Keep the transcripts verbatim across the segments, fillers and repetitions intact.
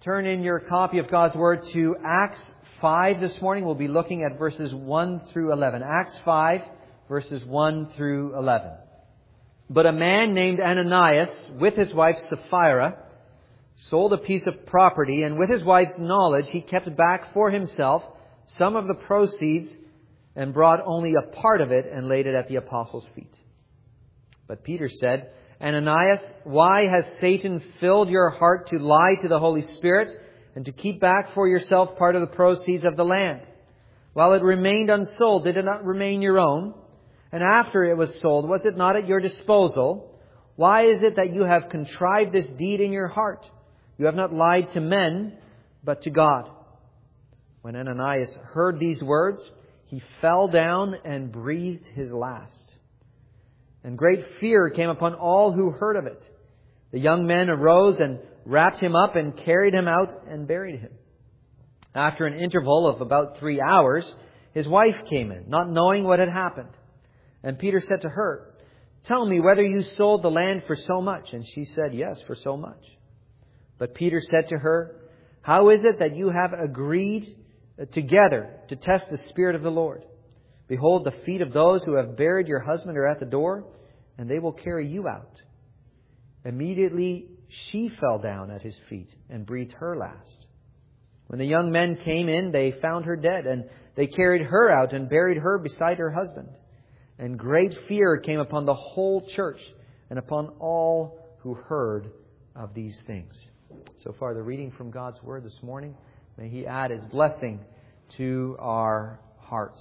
Turn in your copy of God's Word to Acts five this morning. We'll be looking at verses one through eleven. Acts five, verses one through eleven. But a man named Ananias, with his wife Sapphira, sold a piece of property, and with his wife's knowledge he kept back for himself some of the proceeds and brought only a part of it and laid it at the apostles' feet. But Peter said, Ananias, why has Satan filled your heart to lie to the Holy Spirit and to keep back for yourself part of the proceeds of the land? While it remained unsold, did it not remain your own? And after it was sold, was it not at your disposal? Why is it that you have contrived this deed in your heart? You have not lied to men, but to God. When Ananias heard these words, he fell down and breathed his last. And great fear came upon all who heard of it. The young men arose and wrapped him up and carried him out and buried him. After an interval of about three hours, his wife came in, not knowing what had happened. And Peter said to her, Tell me whether you sold the land for so much. And she said, Yes, for so much. But Peter said to her, How is it that you have agreed together to test the Spirit of the Lord? Behold, the feet of those who have buried your husband are at the door, and they will carry you out. Immediately she fell down at his feet and breathed her last. When the young men came in, they found her dead, and they carried her out and buried her beside her husband. And great fear came upon the whole church and upon all who heard of these things. So far, the reading from God's Word this morning. May He add His blessing to our hearts.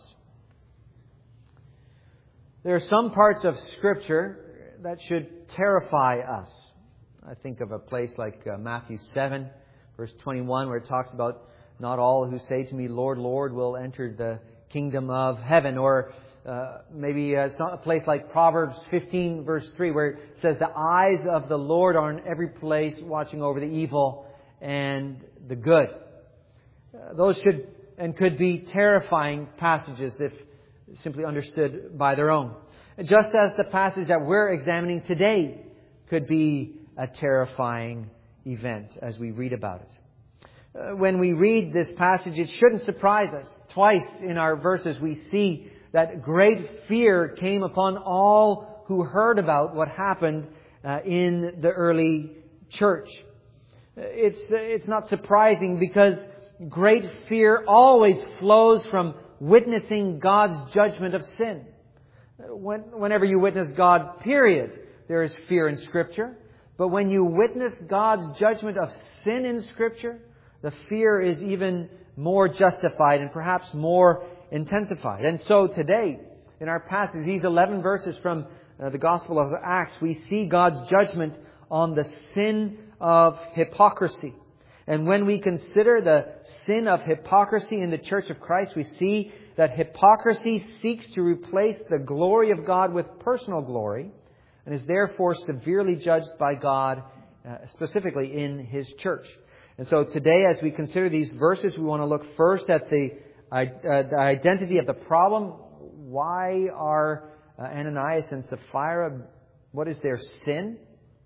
There are some parts of Scripture that should terrify us. I think of a place like uh, Matthew seven, verse twenty-one, where it talks about not all who say to me, Lord, Lord, will enter the kingdom of heaven. Or uh, maybe uh, a place like Proverbs fifteen, verse three, where it says, the eyes of the Lord are in every place, watching over the evil and the good. Uh, those should and could be terrifying passages if simply understood by their own. Just as the passage that we're examining today could be a terrifying event as we read about it. Uh, when we read this passage, it shouldn't surprise us. Twice in our verses we see that great fear came upon all who heard about what happened uh, in the early church. It's, it's not surprising because great fear always flows from witnessing God's judgment of sin. When, whenever you witness God, period, there is fear in Scripture. But when you witness God's judgment of sin in Scripture, the fear is even more justified and perhaps more intensified. And so today, in our passage, these eleven verses from uh, the Gospel of Acts, we see God's judgment on the sin of hypocrisy. And when we consider the sin of hypocrisy in the Church of Christ, we see that hypocrisy seeks to replace the glory of God with personal glory and is therefore severely judged by God, uh, specifically in His church. And so today, as we consider these verses, we want to look first at the, uh, the identity of the problem. Why are uh, Ananias and Sapphira, what is their sin?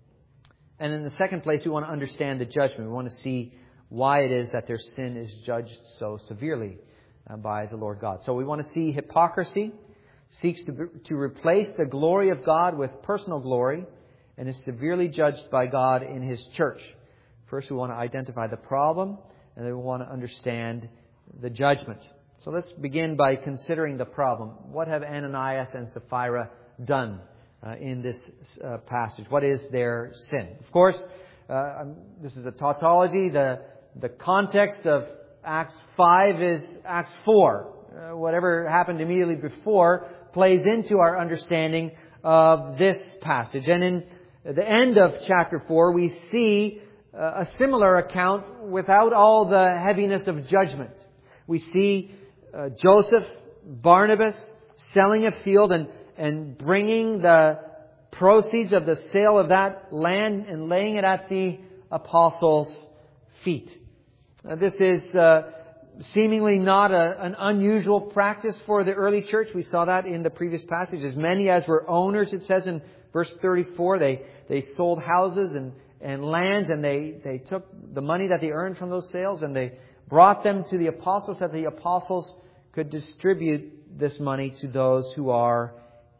And in the second place, we want to understand the judgment. We want to see why it is that their sin is judged so severely uh, by the Lord God. So we want to see hypocrisy seeks to, to replace the glory of God with personal glory and is severely judged by God in His church. First, we want to identify the problem, and then we want to understand the judgment. So let's begin by considering the problem. What have Ananias and Sapphira done Uh, in this uh, passage? What is their sin? Of course, uh, this is a tautology. The, the context of Acts five is Acts four. Uh, whatever happened immediately before plays into our understanding of this passage. And in the end of chapter four, we see uh, a similar account without all the heaviness of judgment. We see uh, Joseph, Barnabas selling a field and and bringing the proceeds of the sale of that land and laying it at the apostles' feet. Uh, this is uh, seemingly not a, an unusual practice for the early church. We saw that in the previous passage. As many as were owners, it says in verse thirty-four, they, they sold houses and, and lands, and they, they took the money that they earned from those sales and they brought them to the apostles, that the apostles could distribute this money to those who are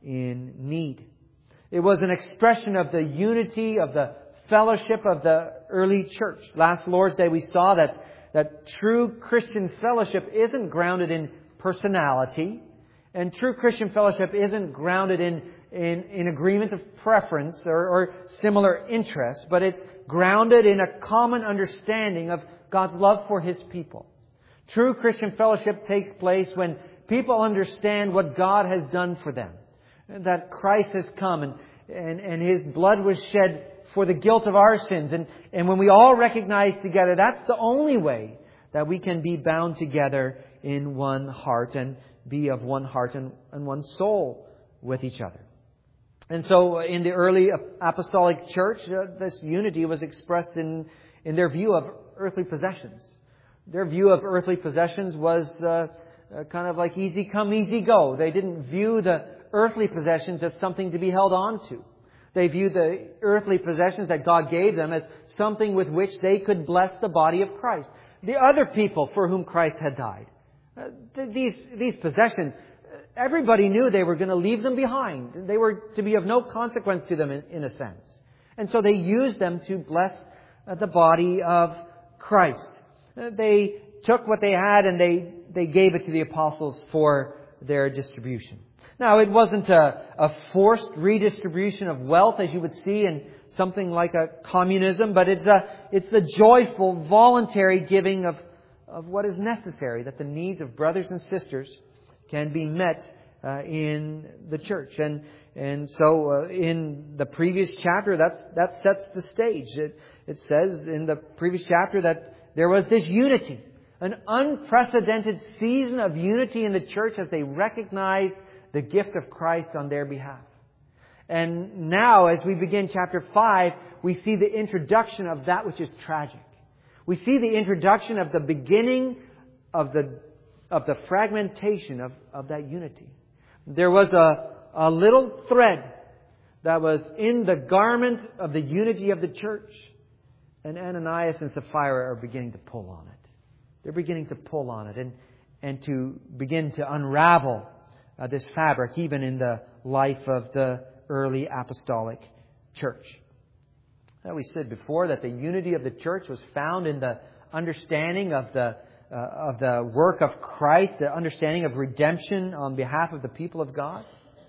in need. It was an expression of the unity, of the fellowship of the early church. Last Lord's Day we saw that, that true Christian fellowship isn't grounded in personality, and true Christian fellowship isn't grounded in, in, in agreement of preference or, or similar interests, but it's grounded in a common understanding of God's love for His people. True Christian fellowship takes place when people understand what God has done for them. That Christ has come and, and, and His blood was shed for the guilt of our sins. And, and when we all recognize together, that's the only way that we can be bound together in one heart and be of one heart and, and one soul with each other. And so in the early apostolic church, uh, this unity was expressed in, in their view of earthly possessions. Their view of earthly possessions was uh, uh, kind of like easy come, easy go. They didn't view the earthly possessions as something to be held on to. They viewed the earthly possessions that God gave them as something with which they could bless the body of Christ. The other people for whom Christ had died. Uh, th- these, these possessions, everybody knew they were going to leave them behind. They were to be of no consequence to them in, in a sense. And so they used them to bless uh, the body of Christ. Uh, they took what they had and they, they gave it to the apostles for their distribution. Now, it wasn't a, a forced redistribution of wealth as you would see in something like a communism, but it's a, it's the joyful, voluntary giving of, of what is necessary, that the needs of brothers and sisters can be met uh, in the church. And and so uh, in the previous chapter, that's that sets the stage. It, it says in the previous chapter that there was this unity, an unprecedented season of unity in the church as they recognized the gift of Christ on their behalf. And now, as we begin chapter five, we see the introduction of that which is tragic. We see the introduction of the beginning of the of the fragmentation of, of that unity. There was a, a little thread that was in the garment of the unity of the church. And Ananias and Sapphira are beginning to pull on it. They're beginning to pull on it and, and to begin to unravel uh, this fabric, even in the life of the early apostolic church. Now, we said before that the unity of the church was found in the understanding of the Uh, of the work of Christ, the understanding of redemption on behalf of the people of God.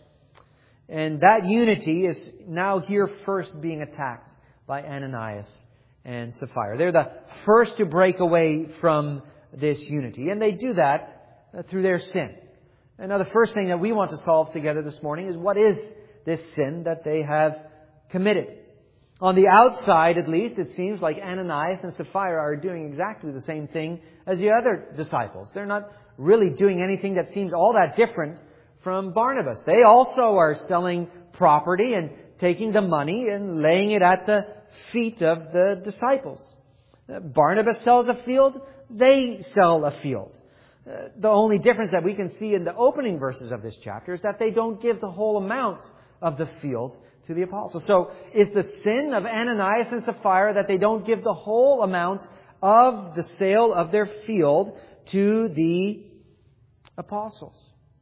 And that unity is now here first being attacked by Ananias and Sapphira. They're the first to break away from this unity. And they do that uh, through their sin. And now the first thing that we want to solve together this morning is what is this sin that they have committed? On the outside, at least, it seems like Ananias and Sapphira are doing exactly the same thing as the other disciples. They're not really doing anything that seems all that different from Barnabas. They also are selling property and taking the money and laying it at the feet of the disciples. Barnabas sells a field, they sell a field. Uh, the only difference that we can see in the opening verses of this chapter is that they don't give the whole amount of the field to the apostles. So is the sin of Ananias and Sapphira that they don't give the whole amount of the sale of their field to the apostles?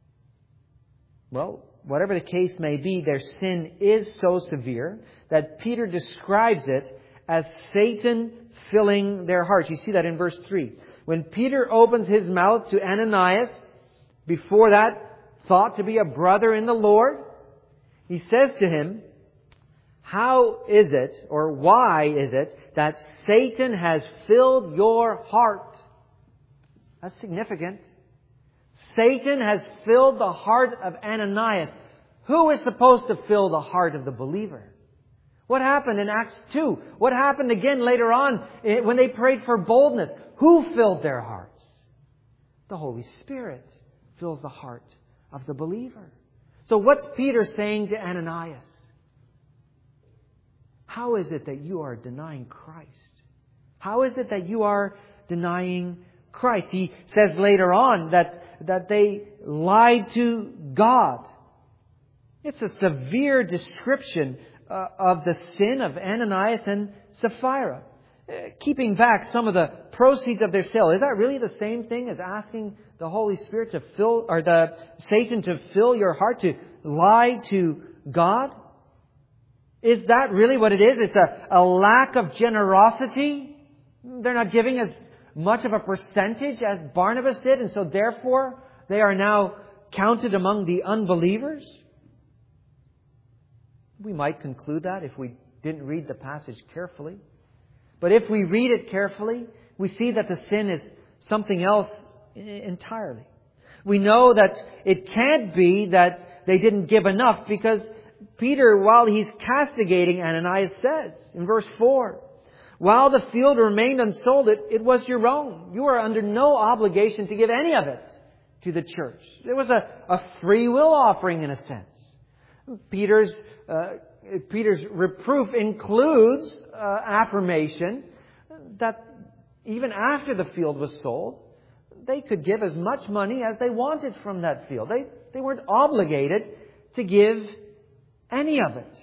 Well, whatever the case may be, their sin is so severe that Peter describes it as Satan filling their hearts. You see that in verse three. When Peter opens his mouth to Ananias, before that thought to be a brother in the Lord, he says to him, how is it, or why is it, that Satan has filled your heart? That's significant. Satan has filled the heart of Ananias. Who is supposed to fill the heart of the believer? What happened in Acts two? What happened again later on when they prayed for boldness? Who filled their hearts? The Holy Spirit fills the heart of the believer. So what's Peter saying to Ananias? How is it that you are denying Christ? How is it that you are denying Christ? He says later on that, that they lied to God. It's a severe description uh, of the sin of Ananias and Sapphira. Uh, keeping back some of the proceeds of their sale. Is that really the same thing as asking the Holy Spirit to fill, or the Satan to fill your heart, to lie to God? Is that really what it is? It's a, a lack of generosity. They're not giving as much of a percentage as Barnabas did, and so therefore they are now counted among the unbelievers. We might conclude that if we didn't read the passage carefully. But if we read it carefully, we see that the sin is something else entirely. We know that it can't be that they didn't give enough, because Peter, while he's castigating Ananias, says in verse four, while the field remained unsold, it, it was your own. You are under no obligation to give any of it to the church. It was a, a free will offering in a sense. Peter's uh, Peter's reproof includes uh, affirmation that even after the field was sold, they could give as much money as they wanted from that field. They, they weren't obligated to give any of it.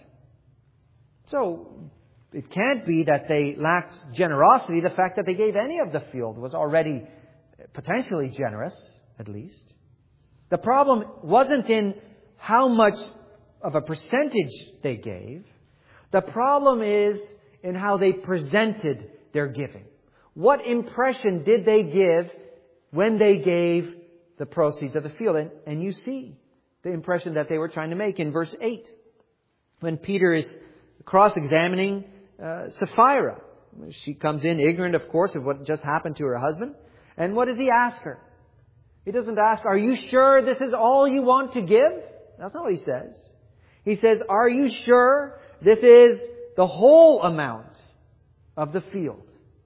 So it can't be that they lacked generosity. The fact that they gave any of the field was already potentially generous, at least. The problem wasn't in how much of a percentage they gave. The problem is in how they presented their giving. What impression did they give when they gave the proceeds of the field? And, and you see the impression that they were trying to make in verse eight. When Peter is cross-examining uh, Sapphira. She comes in ignorant, of course, of what just happened to her husband. And what does he ask her? He doesn't ask, are you sure this is all you want to give? That's not what he says. He says, are you sure this is the whole amount of the field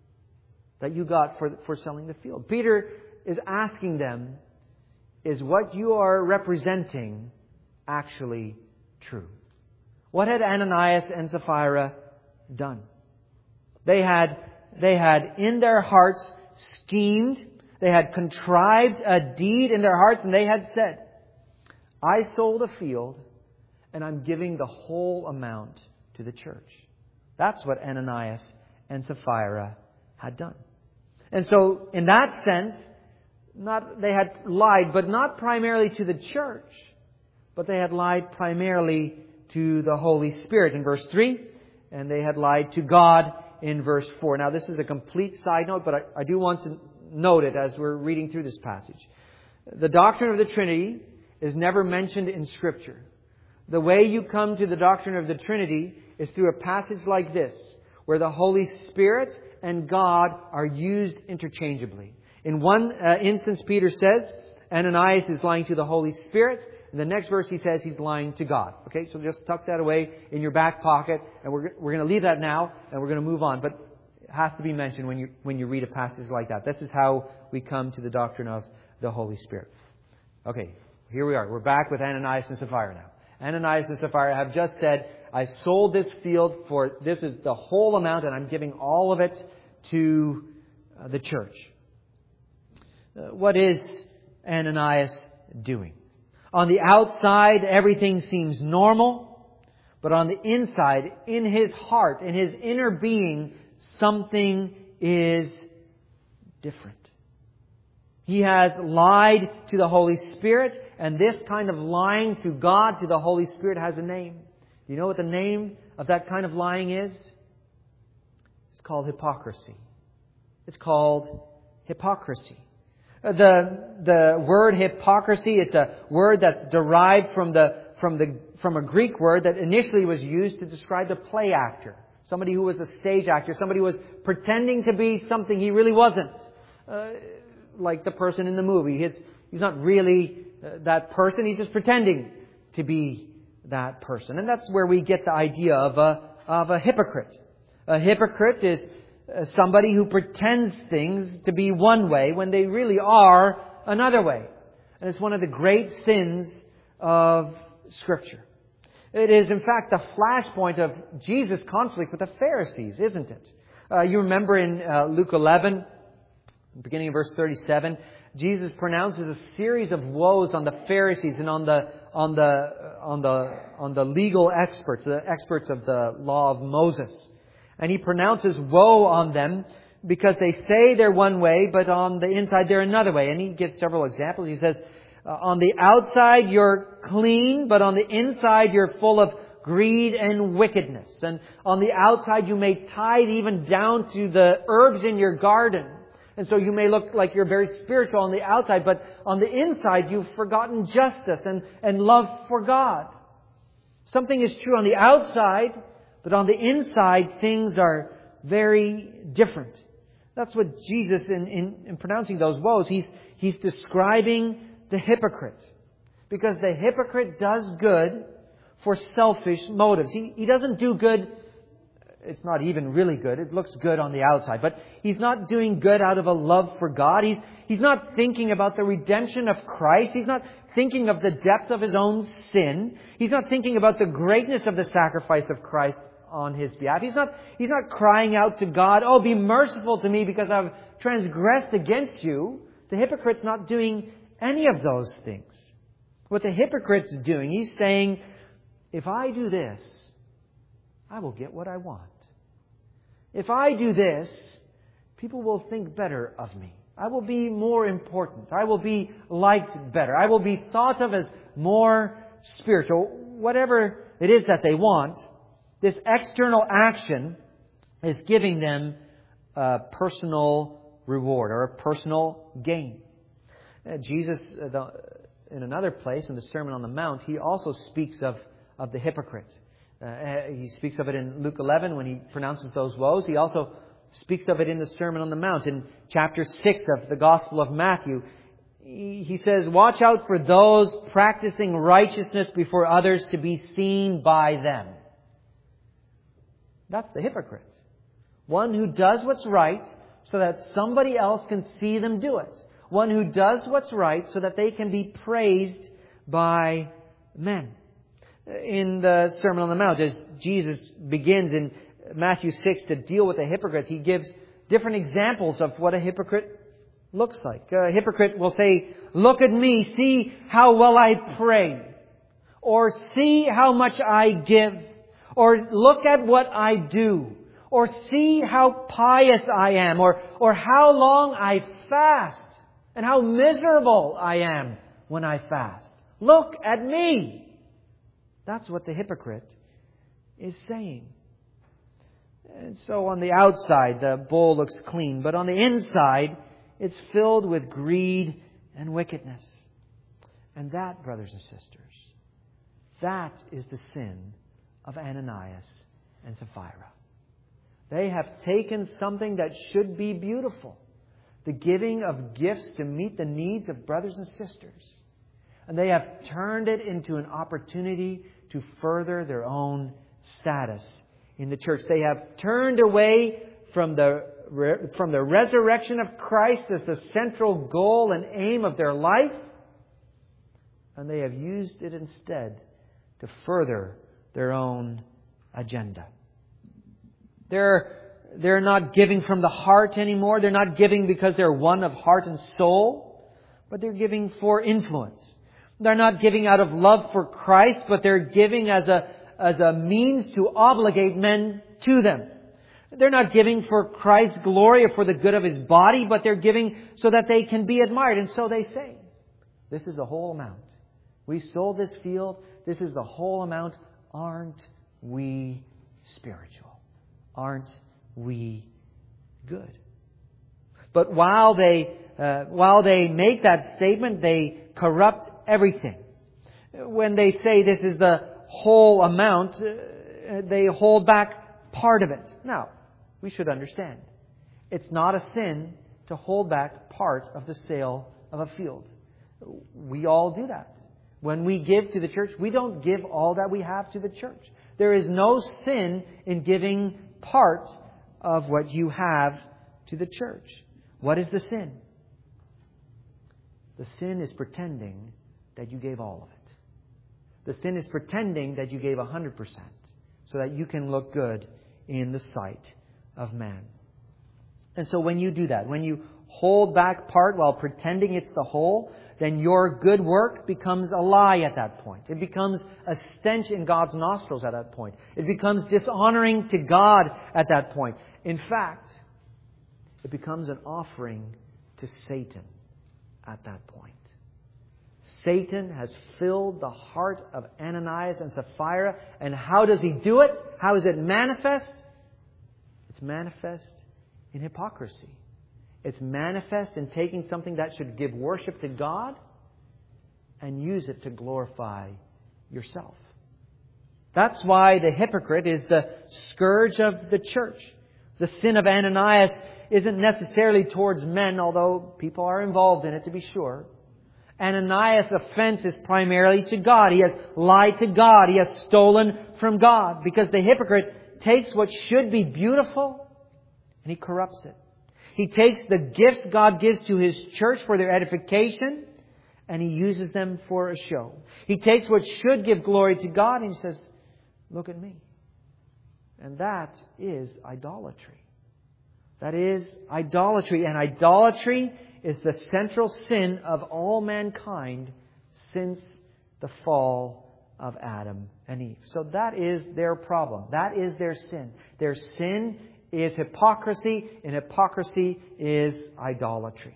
that you got for, for selling the field? Peter is asking them, is what you are representing actually true? What had Ananias and Sapphira done? They had, they had in their hearts schemed, they had contrived a deed in their hearts, and they had said, I sold a field and I'm giving the whole amount to the church. That's what Ananias and Sapphira had done. And so, in that sense, not they had lied, but not primarily to the church, but they had lied primarily to the Holy Spirit in verse three, and they had lied to God in verse four. Now, this is a complete side note, but I, I do want to note it as we're reading through this passage. The doctrine of the Trinity is never mentioned in Scripture. The way you come to the doctrine of the Trinity is through a passage like this, where the Holy Spirit and God are used interchangeably. In one uh, instance, Peter says, Ananias is lying to the Holy Spirit. In the next verse, he says he's lying to God. Okay, so just tuck that away in your back pocket, and we're we're going to leave that now, and we're going to move on. But it has to be mentioned when you when you read a passage like that. This is how we come to the doctrine of the Holy Spirit. Okay, here we are. We're back with Ananias and Sapphira now. Ananias and Sapphira have just said, I sold this field for, this is the whole amount, and I'm giving all of it to uh, the church. Uh, what is Ananias doing? On the outside, everything seems normal, but on the inside, in his heart, in his inner being, something is different. He has lied to the Holy Spirit, and this kind of lying to God, to the Holy Spirit, has a name. Do you know what the name of that kind of lying is? It's called hypocrisy. It's called hypocrisy. The the word hypocrisy, it's a word that's derived from the from the from a Greek word that initially was used to describe a play actor. Somebody who was a stage actor, somebody who was pretending to be something he really wasn't. Uh, like the person in the movie. He's, he's not really uh, that person, he's just pretending to be that person. And that's where we get the idea of a of a hypocrite. A hypocrite is somebody who pretends things to be one way when they really are another way. And it's one of the great sins of Scripture. It is, in fact, the flashpoint of Jesus' conflict with the Pharisees, isn't it? Uh, you remember in uh, Luke eleven, beginning of verse thirty-seven, Jesus pronounces a series of woes on the Pharisees and on the on the on the on the legal experts, the experts of the law of Moses. And he pronounces woe on them because they say they're one way, but on the inside they're another way. And he gives several examples. He says, uh, on the outside you're clean, but on the inside you're full of greed and wickedness. And on the outside you may tithe even down to the herbs in your garden. And so you may look like you're very spiritual on the outside, but on the inside you've forgotten justice and, and love for God. Something is true on the outside, but on the inside things are very different. That's what Jesus, in, in, in pronouncing those woes, he's, he's describing the hypocrite. Because the hypocrite does good for selfish motives. He, he doesn't do good, it's not even really good, it looks good on the outside, but he's not doing good out of a love for God. He's, he's not thinking about the redemption of Christ. He's not thinking of the depth of his own sin. He's not thinking about the greatness of the sacrifice of Christ on his behalf. He's not, he's not crying out to God, oh, be merciful to me because I've transgressed against you. The hypocrite's not doing any of those things. What the hypocrite's doing, he's saying, if I do this, I will get what I want. If I do this, people will think better of me. I will be more important. I will be liked better. I will be thought of as more spiritual. Whatever it is that they want, this external action is giving them a personal reward or a personal gain. Uh, Jesus, uh, the, in another place, in the Sermon on the Mount, he also speaks of, of the hypocrite. Uh, he speaks of it in Luke eleven when he pronounces those woes. He also speaks of it in the Sermon on the Mount. In chapter six of the Gospel of Matthew, he, he says, watch out for those practicing righteousness before others to be seen by them. That's the hypocrite. One who does what's right so that somebody else can see them do it. One who does what's right so that they can be praised by men. In the Sermon on the Mount, as Jesus begins in Matthew six to deal with the hypocrites, he gives different examples of what a hypocrite looks like. A hypocrite will say, look at me, see how well I pray. Or see how much I give. Or look at what I do. Or see how pious I am. Or, or how long I fast. And how miserable I am when I fast. Look at me. That's what the hypocrite is saying. And so on the outside, the bowl looks clean. But on the inside, it's filled with greed and wickedness. And that, brothers and sisters, that is the sin of Ananias and Sapphira. They have taken something that should be beautiful, the giving of gifts to meet the needs of brothers and sisters, and they have turned it into an opportunity to further their own status in the church. They have turned away from the from the resurrection of Christ as the central goal and aim of their life, and they have used it instead to further their own agenda. They're, they're not giving from the heart anymore. They're not giving because they're one of heart and soul, but they're giving for influence. They're not giving out of love for Christ, but they're giving as a, as a means to obligate men to them. They're not giving for Christ's glory or for the good of His body, but they're giving so that they can be admired. And so they say, this is the whole amount. We sold this field. This is the whole amount. Aren't we spiritual? Aren't we good? But while they, uh, while they make that statement, they corrupt everything. When they say this is the whole amount, uh, they hold back part of it. Now, we should understand, it's not a sin to hold back part of the sale of a field. We all do that. When we give to the church, we don't give all that we have to the church. There is no sin in giving part of what you have to the church. What is the sin? The sin is pretending that you gave all of it. The sin is pretending that you gave one hundred percent so that you can look good in the sight of man. And so when you do that, when you hold back part while pretending it's the whole, then your good work becomes a lie at that point. It becomes a stench in God's nostrils at that point. It becomes dishonoring to God at that point. In fact, it becomes an offering to Satan at that point. Satan has filled the heart of Ananias and Sapphira. And how does he do it? How is it manifest? It's manifest in hypocrisy. It's manifest in taking something that should give worship to God and use it to glorify yourself. That's why the hypocrite is the scourge of the church. The sin of Ananias isn't necessarily towards men, although people are involved in it, to be sure. Ananias' offense is primarily to God. He has lied to God. He has stolen from God. Because the hypocrite takes what should be beautiful and he corrupts it. He takes the gifts God gives to His church for their edification and he uses them for a show. He takes what should give glory to God and he says, look at me. And that is idolatry. That is idolatry. And idolatry is the central sin of all mankind since the fall of Adam and Eve. So that is their problem. That is their sin. Their sin is hypocrisy, and hypocrisy is idolatry.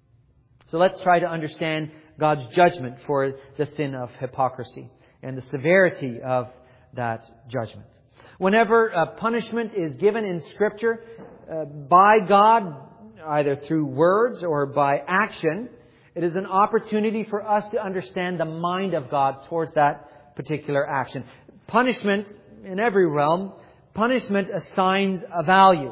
So let's try to understand God's judgment for the sin of hypocrisy and the severity of that judgment. Whenever a punishment is given in Scripture uh, by God, either through words or by action, it is an opportunity for us to understand the mind of God towards that particular action. Punishment in every realm, punishment assigns a value.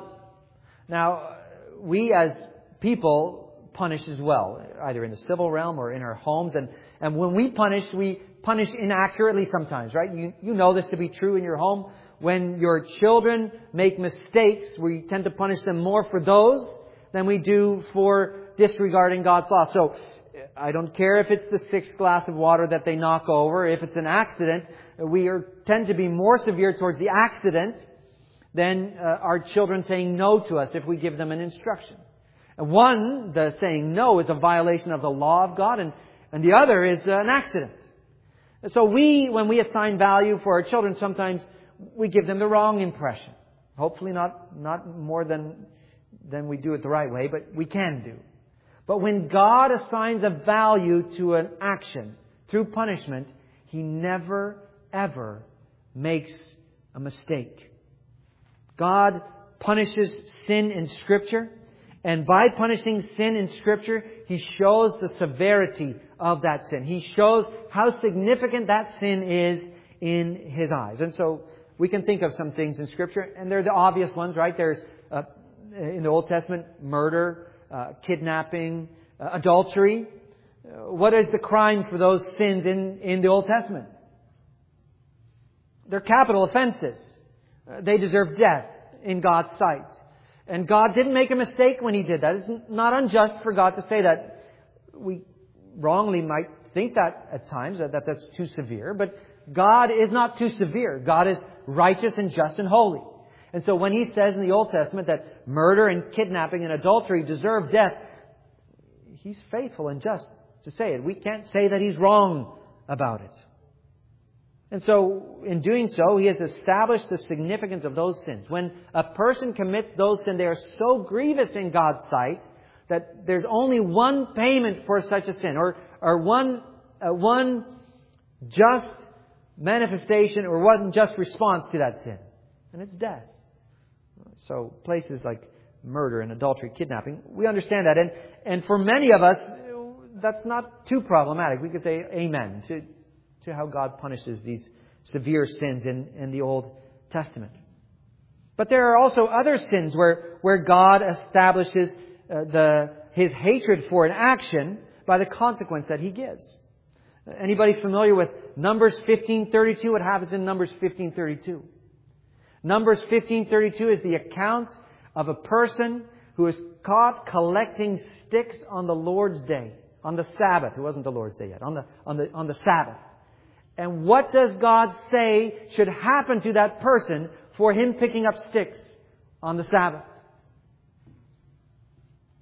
Now, we as people punish as well, either in the civil realm or in our homes. And, and when we punish, we punish inaccurately sometimes, right? You, you know this to be true in your home. When your children make mistakes, we tend to punish them more for those than we do for disregarding God's law. So I don't care if it's the sixth glass of water that they knock over. If it's an accident, we are, tend to be more severe towards the accident than uh, our children saying no to us if we give them an instruction. And one, the saying no, is a violation of the law of God, and, and the other is uh, an accident. So we, when we assign value for our children, sometimes we give them the wrong impression. Hopefully not, not more than, than we do it the right way, but we can do. But when God assigns a value to an action through punishment, He never, ever makes a mistake. God punishes sin in Scripture, and by punishing sin in Scripture, He shows the severity of that sin. He shows how significant that sin is in His eyes. And so we can think of some things in Scripture, and they're the obvious ones, right? There's, uh, in the Old Testament, murder, uh, kidnapping, uh, adultery. Uh, what is the crime for those sins in, in the Old Testament? They're capital offenses. Uh, they deserve death in God's sight. And God didn't make a mistake when He did that. It's not unjust for God to say that. We wrongly might think that at times, that, that that's too severe. But God is not too severe. God is righteous and just and holy. And so when He says in the Old Testament that murder and kidnapping and adultery deserve death, He's faithful and just to say it. We can't say that He's wrong about it. And so, in doing so, He has established the significance of those sins. When a person commits those sins, they are so grievous in God's sight that there's only one payment for such a sin, or, or one, uh, one just manifestation or one just response to that sin. And it's death. So, places like murder and adultery, kidnapping, we understand that. And, and for many of us, that's not too problematic. We could say amen to to how God punishes these severe sins in, in the Old Testament. But there are also other sins where, where God establishes uh, the His hatred for an action by the consequence that He gives. Anybody familiar with Numbers fifteen thirty-two? What happens in Numbers fifteen thirty-two? Numbers fifteen thirty-two is the account of a person who is caught collecting sticks on the Lord's day, on the Sabbath. It wasn't the Lord's day yet, on the on the on the Sabbath. And what does God say should happen to that person for him picking up sticks on the Sabbath?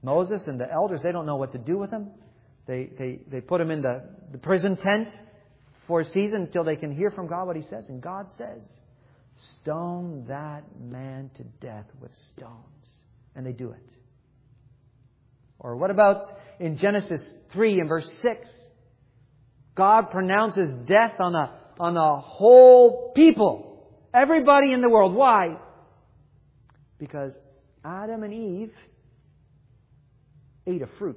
Moses and the elders, they don't know what to do with him. They, they, they put him in the, the prison tent for a season until they can hear from God what He says. And God says, stone that man to death with stones. And they do it. Or what about in Genesis three and verse six? God pronounces death on a, on a whole people. Everybody in the world. Why? Because Adam and Eve ate a fruit.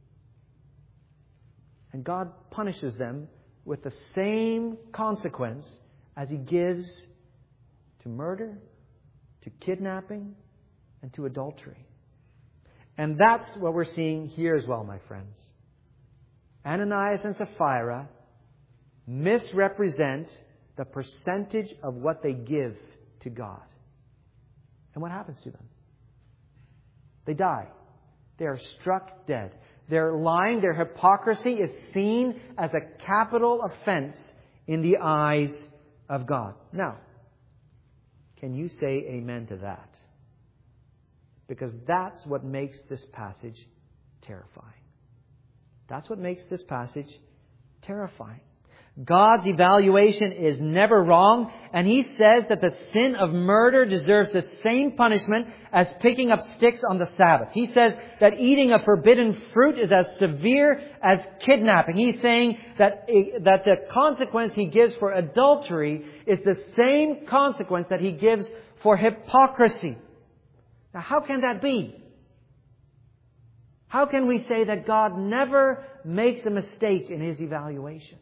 And God punishes them with the same consequence as He gives to murder, to kidnapping, and to adultery. And that's what we're seeing here as well, my friends. Ananias and Sapphira misrepresent the percentage of what they give to God. And what happens to them? They die. They are struck dead. Their lying, their hypocrisy is seen as a capital offense in the eyes of God. Now, can you say amen to that? Because that's what makes this passage terrifying. That's what makes this passage terrifying. God's evaluation is never wrong, and He says that the sin of murder deserves the same punishment as picking up sticks on the Sabbath. He says that eating a forbidden fruit is as severe as kidnapping. He's saying that, that the consequence He gives for adultery is the same consequence that He gives for hypocrisy. Now, how can that be? How can we say that God never makes a mistake in His evaluation?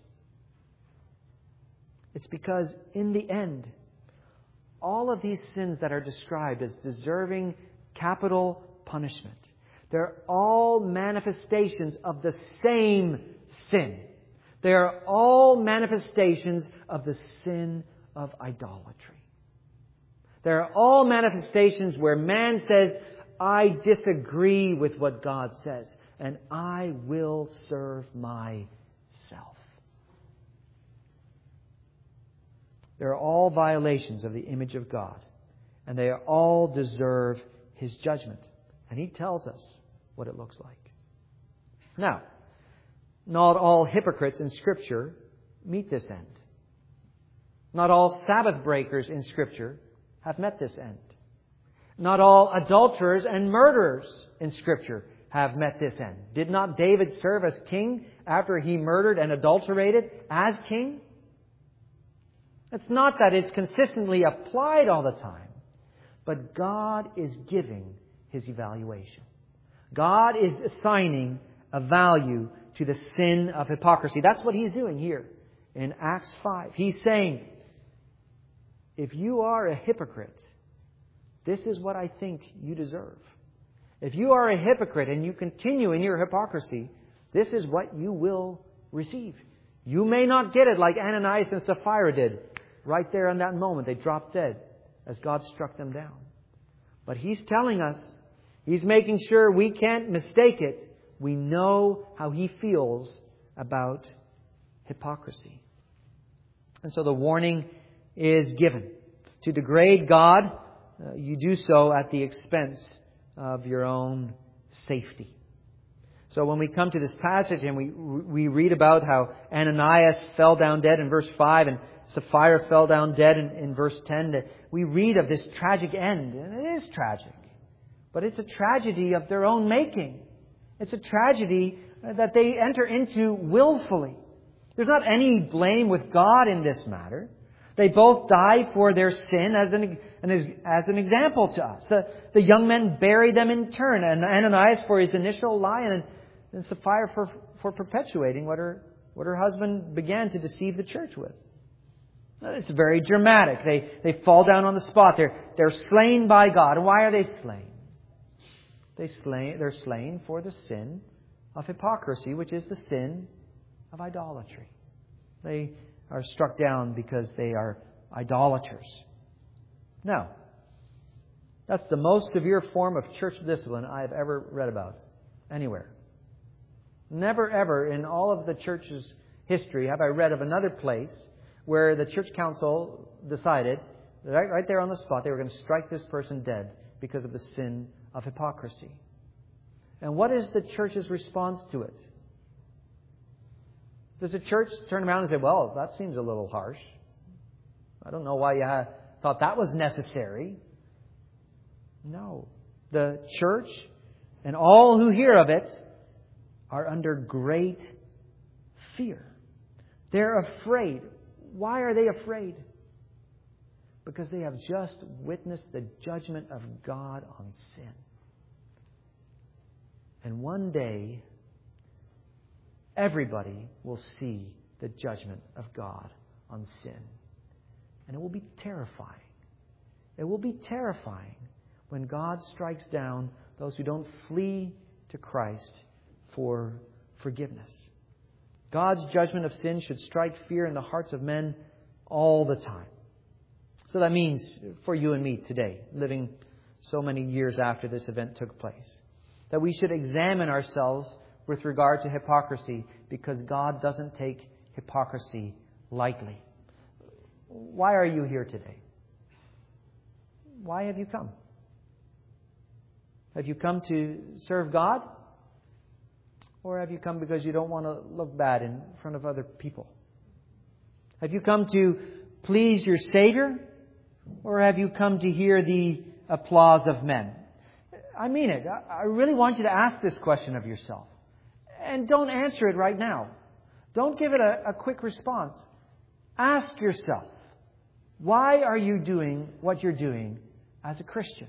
It's because in the end, all of these sins that are described as deserving capital punishment, they're all manifestations of the same sin. They are all manifestations of the sin of idolatry. They're all manifestations where man says, I disagree with what God says, and I will serve myself. They're all violations of the image of God. And they all deserve His judgment. And He tells us what it looks like. Now, not all hypocrites in Scripture meet this end. Not all Sabbath breakers in Scripture have met this end. Not all adulterers and murderers in Scripture have met this end. Did not David serve as king after he murdered and adulterated as king? It's not that it's consistently applied all the time, but God is giving His evaluation. God is assigning a value to the sin of hypocrisy. That's what He's doing here in Acts five. He's saying, if you are a hypocrite, this is what I think you deserve. If you are a hypocrite and you continue in your hypocrisy, this is what you will receive. You may not get it like Ananias and Sapphira did. Right there in that moment, they dropped dead as God struck them down. But He's telling us, He's making sure we can't mistake it. We know how He feels about hypocrisy. And so the warning is given. To degrade God, uh, you do so at the expense of your own safety. So when we come to this passage and we we read about how Ananias fell down dead in verse five and Sapphira fell down dead in, in verse ten, we read of this tragic end. And it is tragic. But it's a tragedy of their own making. It's a tragedy that they enter into willfully. There's not any blame with God in this matter. They both die for their sin as an, as an example to us. The, the young men buried them in turn. And Ananias for his initial lie, and, and Sapphira for, for perpetuating what her, what her husband began to deceive the church with. It's very dramatic. They they fall down on the spot. They're they're slain by God. And why are they slain? They slain they're slain for the sin of hypocrisy, which is the sin of idolatry. They are struck down because they are idolaters. Now, that's the most severe form of church discipline I have ever read about anywhere. Never ever in all of the church's history have I read of another place where the church council decided, right, right there on the spot, they were going to strike this person dead because of the sin of hypocrisy. And what is the church's response to it? Does the church turn around and say, well, that seems a little harsh. I don't know why you uh, thought that was necessary. No. The church and all who hear of it are under great fear. They're afraid. Why are they afraid? Because they have just witnessed the judgment of God on sin. And one day, everybody will see the judgment of God on sin. And it will be terrifying. It will be terrifying when God strikes down those who don't flee to Christ for forgiveness. God's judgment of sin should strike fear in the hearts of men all the time. So that means for you and me today, living so many years after this event took place, that we should examine ourselves with regard to hypocrisy, because God doesn't take hypocrisy lightly. Why are you here today? Why have you come? Have you come to serve God? Or have you come because you don't want to look bad in front of other people? Have you come to please your Savior? Or have you come to hear the applause of men? I mean it. I really want you to ask this question of yourself. And don't answer it right now. Don't give it a, a quick response. Ask yourself, why are you doing what you're doing as a Christian?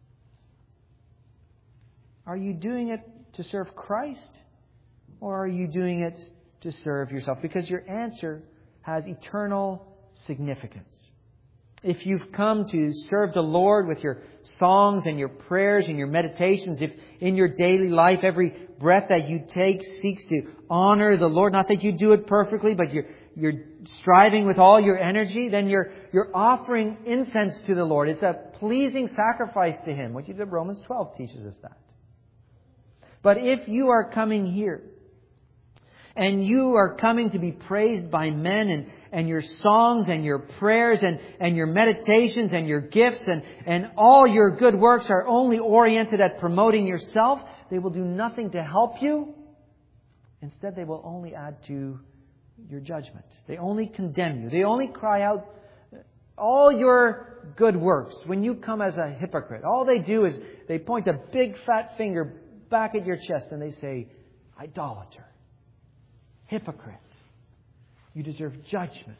Are you doing it to serve Christ? Or are you doing it to serve yourself? Because your answer has eternal significance. If you've come to serve the Lord with your songs and your prayers and your meditations, if in your daily life every breath that you take seeks to honor the Lord, not that you do it perfectly, but you're you're striving with all your energy, then you're you're offering incense to the Lord. It's a pleasing sacrifice to Him, which Romans twelve teaches us that. But if you are coming here and you are coming to be praised by men, and, and your songs and your prayers and, and your meditations and your gifts and, and all your good works are only oriented at promoting yourself, they will do nothing to help you. Instead, they will only add to your judgment. They only condemn you. They only cry out all your good works. When you come as a hypocrite, all they do is they point a big fat finger back at your chest and they say, idolater, hypocrite, you deserve judgment.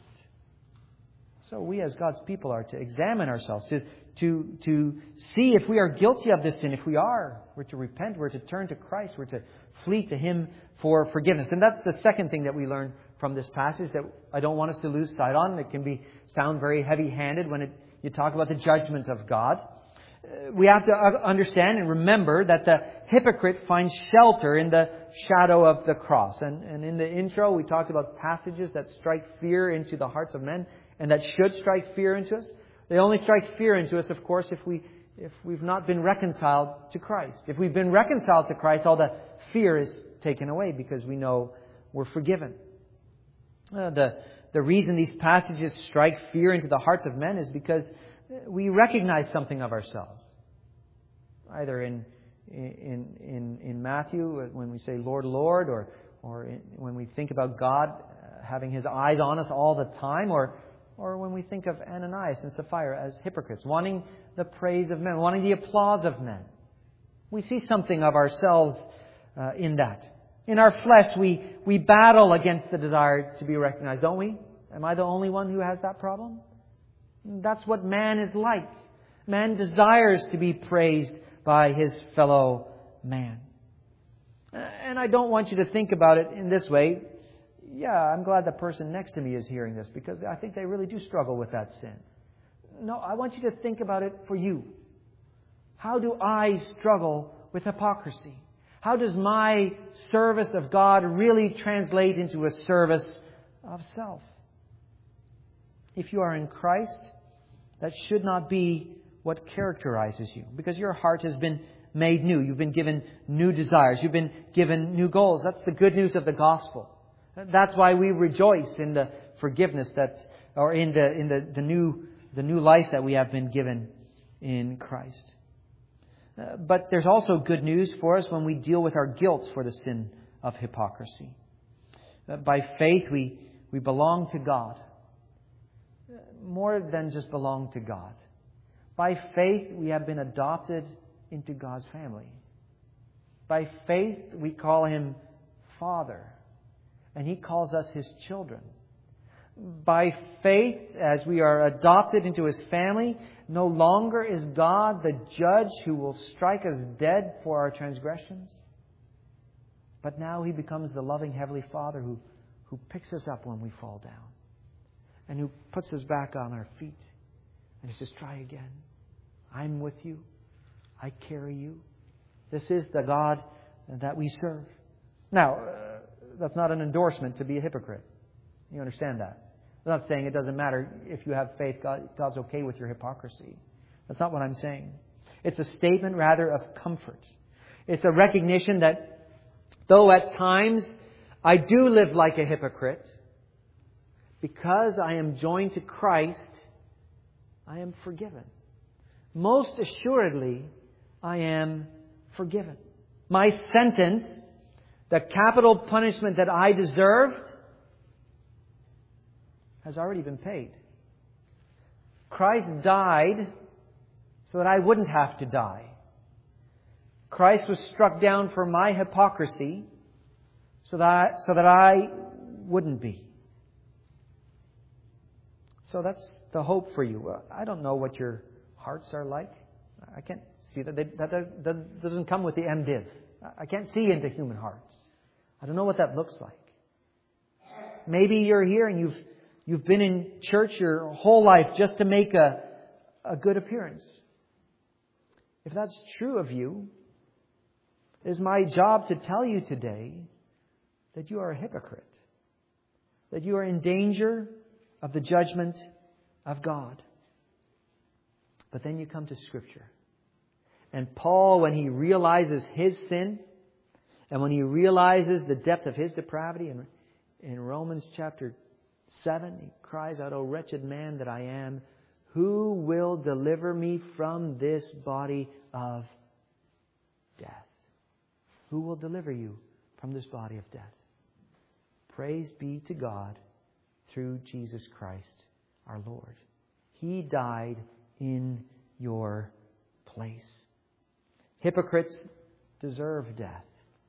So we as God's people are to examine ourselves, to, to, to see if we are guilty of this sin. If we are, we're to repent, we're to turn to Christ, we're to flee to Him for forgiveness. And that's the second thing that we learn from this passage that I don't want us to lose sight on. It can be sound very heavy-handed when it, you talk about the judgment of God. We have to understand and remember that the hypocrite finds shelter in the shadow of the cross. And, and in the intro, we talked about passages that strike fear into the hearts of men and that should strike fear into us. They only strike fear into us, of course, if, we, if we've not been reconciled to Christ. If we've been reconciled to Christ, all the fear is taken away because we know we're forgiven. Uh, the, the reason these passages strike fear into the hearts of men is because we recognize something of ourselves. Either in in in in Matthew when we say Lord, Lord, or or in, when we think about God having His eyes on us all the time, or or when we think of Ananias and Sapphira as hypocrites, wanting the praise of men, wanting the applause of men. We see something of ourselves uh, in that. In our flesh, we we battle against the desire to be recognized, don't we? Am I the only one who has that problem? That's what man is like. Man desires to be praised by his fellow man. And I don't want you to think about it in this way. Yeah, I'm glad the person next to me is hearing this because I think they really do struggle with that sin. No, I want you to think about it for you. How do I struggle with hypocrisy? How does my service of God really translate into a service of self? If you are in Christ, that should not be what characterizes you, because your heart has been made new. You've been given new desires. You've been given new goals. That's the good news of the gospel. That's why we rejoice in the forgiveness that, or in the in the, the new the new life that we have been given in Christ. Uh, but there's also good news for us when we deal with our guilt for the sin of hypocrisy. Uh, by faith, we, we belong to God. Uh, more than just belong to God. By faith, we have been adopted into God's family. By faith, we call Him Father, and He calls us His children. By faith, as we are adopted into His family, no longer is God the judge who will strike us dead for our transgressions. But now He becomes the loving Heavenly Father who, who picks us up when we fall down and who puts us back on our feet. And He says, try again. I'm with you. I carry you. This is the God that we serve. Now, uh, that's not an endorsement to be a hypocrite. You understand that? I'm not saying it doesn't matter if you have faith, God, God's okay with your hypocrisy. That's not what I'm saying. It's a statement rather of comfort. It's a recognition that though at times I do live like a hypocrite, because I am joined to Christ, I am forgiven. Most assuredly, I am forgiven. My sentence, the capital punishment that I deserved, has already been paid. Christ died so that I wouldn't have to die. Christ was struck down for my hypocrisy so that, so that I wouldn't be. So that's the hope for you. I don't know what your hearts are like. I can't see that. They, that, that doesn't come with the MDiv. I can't see into human hearts. I don't know what that looks like. Maybe you're here and you've You've been in church your whole life just to make a, a good appearance. If that's true of you, it is my job to tell you today that you are a hypocrite. That you are in danger of the judgment of God. But then you come to Scripture. And Paul, when he realizes his sin, and when he realizes the depth of his depravity, in, in Romans chapter seven, he cries out, "O wretched man that I am, who will deliver me from this body of death?" Who will deliver you from this body of death? Praise be to God through Jesus Christ our Lord. He died in your place. Hypocrites deserve death,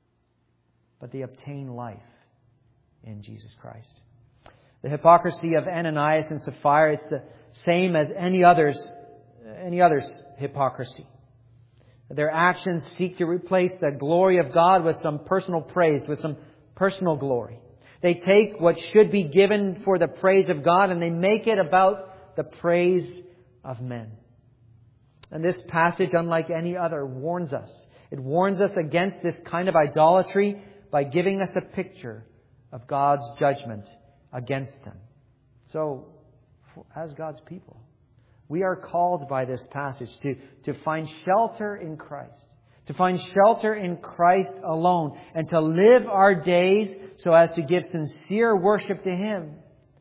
but they obtain life in Jesus Christ. The hypocrisy of Ananias and Sapphira, it's the same as any other's, any other's hypocrisy. Their actions seek to replace the glory of God with some personal praise, with some personal glory. They take what should be given for the praise of God and they make it about the praise of men. And this passage, unlike any other, warns us. It warns us against this kind of idolatry by giving us a picture of God's judgment against them. So, as God's people, we are called by this passage to, to find shelter in Christ. To find shelter in Christ alone. And to live our days so as to give sincere worship to Him.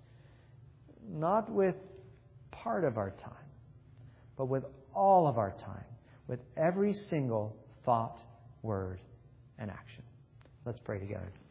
Not with part of our time, but with all of our time. With every single thought, word, and action. Let's pray together.